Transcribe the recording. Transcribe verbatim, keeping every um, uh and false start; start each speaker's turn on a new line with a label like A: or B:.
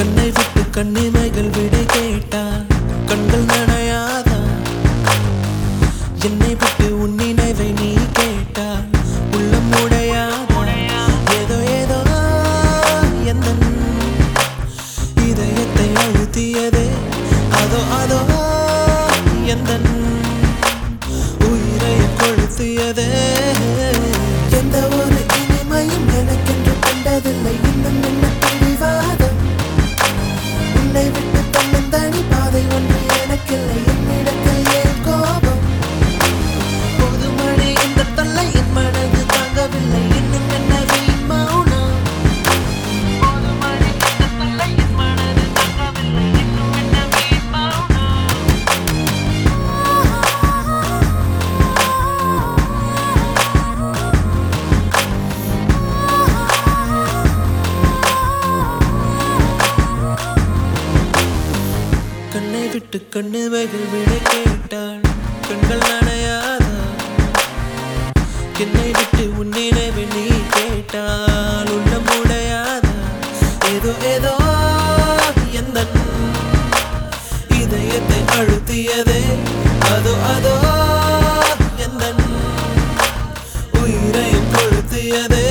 A: கண்ணை விட்டு கண்ணிமைகள் விடை கேட்டால் கண்கள் நனையாதா? என்னை விட்டு உன் நினைவை நீ கேட்டால் உள்ளம் உடையாதா? ஏதோ ஏதோ எந்தன் இதயத்தை அழுத்தியதே, அதோ அதோ எந்தன் உயிரை கொளுத்தியதே. எந்த ஒரு இனிமையும் எனக்கென்று கண்டதில்லை, இன்னும் என்ன பிடிவாதம்? உன்னை விட்டு தன்னந்தனி பாதை ஒன்று எனக்கில்லை, என்னிடத்தில் ஏன் கோபம்? பொதுமழை இந்த தொல்லை என் மனது தாங்கவில்லை, இன்னும் என்ன வீண் மௌனம்? பொதுமழை இந்த தொல்லை என் மனது தாங்கவில்லை, இன்னும் என்ன வீண் மௌனம்? கண்ணை விட்டு கண்ணிமைகள் விடை கேட்டாள் கண்கள் நனையாதா? என்னை விட்டு உன் நினைவை நீ கேட்டால் உள்ளம் உடையாதா? ஏதோ ஏதோ எந்தன் இதயத்தை அழுத்தியதே, அதோ அதோ எந்தன் உயிரை கொளுத்தியதே.